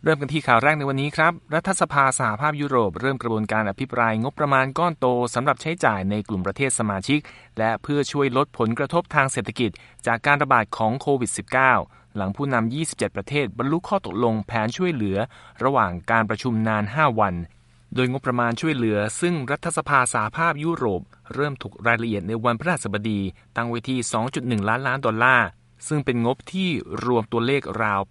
เริ่มกันที่ข่าวแรกในวันนี้ครับรัฐสภาสหภาพยุโรปเริ่มกระบวนการอภิปรายงบประมาณก้อนโตสำหรับใช้จ่ายในกลุ่มประเทศสมาชิกและเพื่อช่วยลดผลกระทบทางเศรษฐกิจจากการระบาดของโควิด -19 หลังผู้นำ 27 ประเทศบรรลุข้อตกลงแผนช่วยเหลือระหว่างการประชุมนาน 5 วันโดยงบประมาณช่วยเหลือซึ่งรัฐสภาสหภาพยุโรปเริ่มถกรายละเอียดในวันพฤหัสบดีตั้งไว้ที่ 2.1 ล้านล้านดอลลาร์ซึ่งเป็นงบที่รวมตัวเลขราว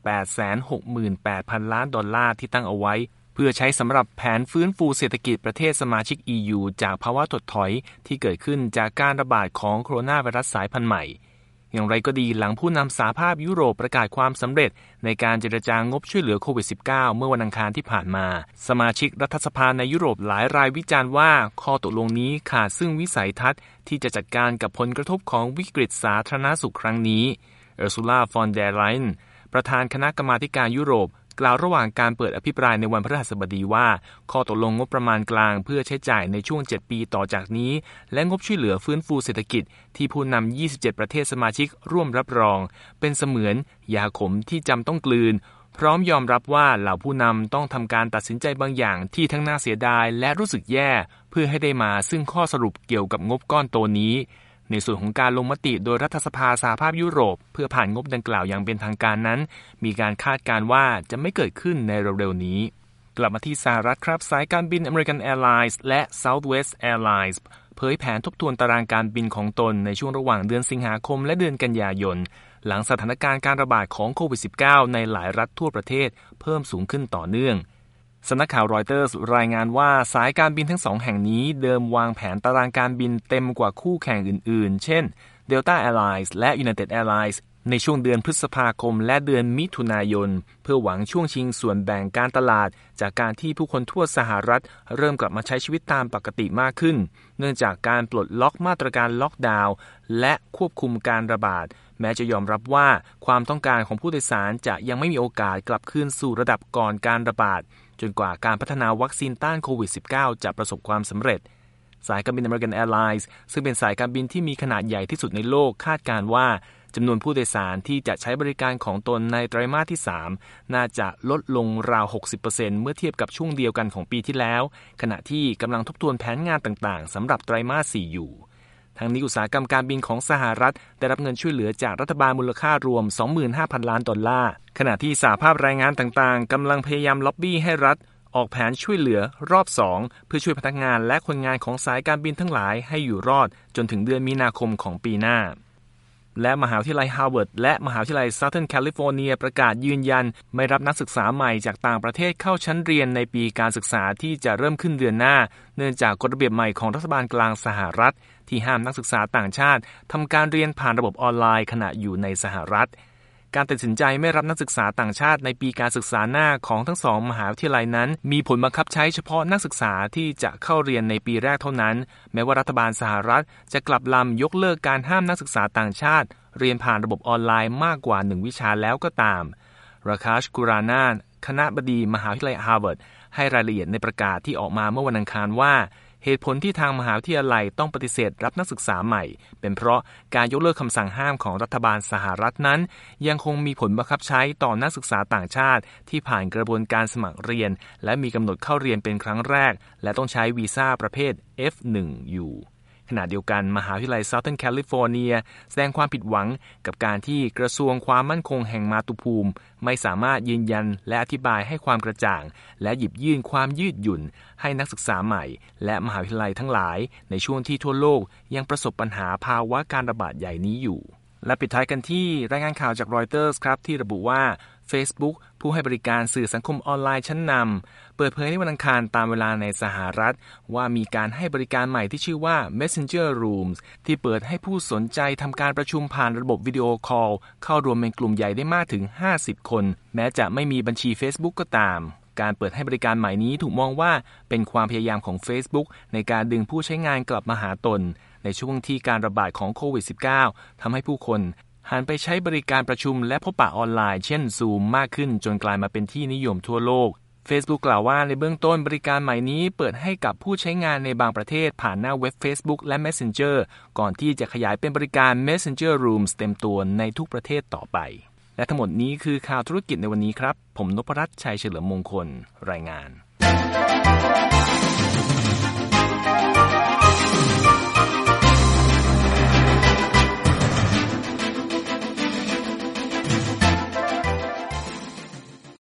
868,000 ล้านดอลลาร์ที่ตั้งเอาไว้เพื่อใช้สำหรับแผนฟื้นฟูเศรษฐกิจประเทศสมาชิก EU จากภาวะถดถอยที่เกิดขึ้นจากการระบาดของโคโรนาไวรัสสายพันธุ์ใหม่อย่างไรก็ดีหลังผู้นำสหภาพยุโรปประกาศความสำเร็จในการเจรจางบช่วยเหลือโควิด -19 เมื่อวันอังคารที่ผ่านมาสมาชิกรัฐสภาในยุโรปหลายรายวิจารณ์ว่าข้อตกลงนี้ขาดซึ่งวิสัยทัศน์ที่จะจัดการกับผลกระทบของวิกฤตสาธารณสุขครั้งนี้เออร์ซูล่า ฟอนเดอร์ไลน์ประธานคณะกรรมาการยุโรปกล่าวระหว่างการเปิดอภิปรายในวันพฤหัสบดีว่าข้อตกลงงบประมาณกลางเพื่อใช้จ่ายในช่วง 7 ปีต่อจากนี้และงบช่วยเหลือฟื้นฟูเศรษฐกิจที่ผู้นำ 27 ประเทศสมาชิกร่วมรับรองเป็นเสมือนยาขมที่จำต้องกลืนพร้อมยอมรับว่าเหล่าผู้นำต้องทำการตัดสินใจบางอย่างที่ทั้งน่าเสียดายและรู้สึกแย่เพื่อให้ได้มาซึ่งข้อสรุปเกี่ยวกับงบก้อนโตนี้ในส่วนของการลงมติโดยรัฐสภาสหภาพยุโรปเพื่อผ่านงบดังกล่าวอย่างเป็นทางการนั้นมีการคาดการณ์ว่าจะไม่เกิดขึ้นในเร็วๆนี้กลับมาที่สหรัฐครับสายการบิน American Airlines และ Southwest Airlines เผยแผนทบทวนตารางการบินของตนในช่วงระหว่างเดือนสิงหาคมและเดือนกันยายนหลังสถานการณ์การระบาดของโควิด -19 ในหลายรัฐทั่วประเทศเพิ่มสูงขึ้นต่อเนื่องสำนักข่าวรอยเตอร์สรายงานว่าสายการบินทั้งสองแห่งนี้เดิมวางแผนตารางการบินเต็มกว่าคู่แข่งอื่นๆเช่น Delta Airlines และ United Airlines ในช่วงเดือนพฤษภาคมและเดือนมิถุนายนเพื่อหวังช่วงชิงส่วนแบ่งการตลาดจากการที่ผู้คนทั่วสหรัฐเริ่มกลับมาใช้ชีวิตตามปกติมากขึ้นเนื่องจากการปลดล็อกมาตรการล็อกดาวน์และควบคุมการระบาดแม้จะยอมรับว่าความต้องการของผู้โดยสารจะยังไม่มีโอกาสกลับคืนสู่ระดับก่อนการระบาดจนกว่าการพัฒนาวัคซีนต้านโควิด -19 จะประสบความสำเร็จสายการบิน American Airlines ซึ่งเป็นสายการบินที่มีขนาดใหญ่ที่สุดในโลกคาดการณ์ว่าจำนวนผู้โดยสารที่จะใช้บริการของตนในไตรมาสที่ 3 น่าจะลดลงราว 60% เมื่อเทียบกับช่วงเดียวกันของปีที่แล้วขณะที่กำลังทบทวนแผนงานต่างๆสำหรับไตรมาส 4 อยู่ทั้งนี้อุตสาหกรรมการบินของสหรัฐได้รับเงินช่วยเหลือจากรัฐบาลมูลค่ารวม 25,000 ล้านดอลลาร์ขณะที่สหภาพแรงงานต่างๆกำลังพยายามล็อบบี้ให้รัฐออกแผนช่วยเหลือรอบ 2 เพื่อช่วยพนักงานและคนงานของสายการบินทั้งหลายให้อยู่รอดจนถึงเดือนมีนาคมของปีหน้าและมหาวิทยาลัยฮาร์วาร์ดและมหาวิทยาลัย Southern California ประกาศยืนยันไม่รับนักศึกษาใหม่จากต่างประเทศเข้าชั้นเรียนในปีการศึกษาที่จะเริ่มขึ้นเดือนหน้าเนื่องจากกฎระเบียบใหม่ของรัฐบาลกลางสหรัฐที่ห้ามนักศึกษาต่างชาติทำการเรียนผ่านระบบออนไลน์ขณะอยู่ในสหรัฐการตัดสินใจไม่รับนักศึกษาต่างชาติในปีการศึกษาหน้าของทั้งสองมหาวิทยาลัยนั้นมีผลบังคับใช้เฉพาะนักศึกษาที่จะเข้าเรียนในปีแรกเท่านั้นแม้ว่ารัฐบาลสหรัฐจะกลับลำยกเลิกการห้ามนักศึกษาต่างชาติเรียนผ่านระบบออนไลน์มากกว่า1วิชาแล้วก็ตามราคาชกุรานานคณบดีมหาวิทยาลัยฮาร์วาร์ดให้รายละเอียดในประกาศที่ออกมาเมื่อวันอังคารว่าเหตุผลที่ทางมหาวิทยาลัยต้องปฏิเสธรับนักศึกษาใหม่เป็นเพราะการยกเลิกคำสั่งห้ามของรัฐบาลสหรัฐนั้นยังคงมีผลบังคับใช้ต่อนักศึกษาต่างชาติที่ผ่านกระบวนการสมัครเรียนและมีกำหนดเข้าเรียนเป็นครั้งแรกและต้องใช้วีซ่าประเภท F1 อยู่ขณะเดียวกันมหาวิทยาลัย Southern California แสดงความผิดหวังกับการที่กระทรวงความมั่นคงแห่งมาตุภูมิไม่สามารถยืนยันและอธิบายให้ความกระจ่างและหยิบยื่นความยืดหยุ่นให้นักศึกษาใหม่และมหาวิทยาลัยทั้งหลายในช่วงที่ทั่วโลกยังประสบปัญหาภาวะการระบาดใหญ่นี้อยู่และปิดท้ายกันที่รายงานข่าวจากรอยเตอร์สครับที่ระบุว่า Facebook ผู้ให้บริการสื่อสังคมออนไลน์ชั้นนำเปิดเผยในวันอังคารตามเวลาในสหรัฐว่ามีการให้บริการใหม่ที่ชื่อว่า Messenger Rooms ที่เปิดให้ผู้สนใจทำการประชุมผ่านระบบวิดีโอคอลเข้ารวมเป็นกลุ่มใหญ่ได้มากถึง50คนแม้จะไม่มีบัญชี Facebook ก็ตามการเปิดให้บริการใหม่นี้ถูกมองว่าเป็นความพยายามของ Facebook ในการดึงผู้ใช้งานกลับมาหาตนในช่วงที่การระบาดของโควิด -19 ทำให้ผู้คนหันไปใช้บริการประชุมและพบปะออนไลน์เช่น Zoom มากขึ้นจนกลายมาเป็นที่นิยมทั่วโลก Facebook กล่าวว่าในเบื้องต้นบริการใหม่นี้เปิดให้กับผู้ใช้งานในบางประเทศผ่านหน้าเว็บ Facebook และ Messenger ก่อนที่จะขยายเป็นบริการ Messenger Rooms เต็มตัวในทุกประเทศต่อไปและทั้งหมดนี้คือข่าวธุรกิจในวันนี้ครับผมนพรัตน์ชัยเฉลิมมงคลรายงาน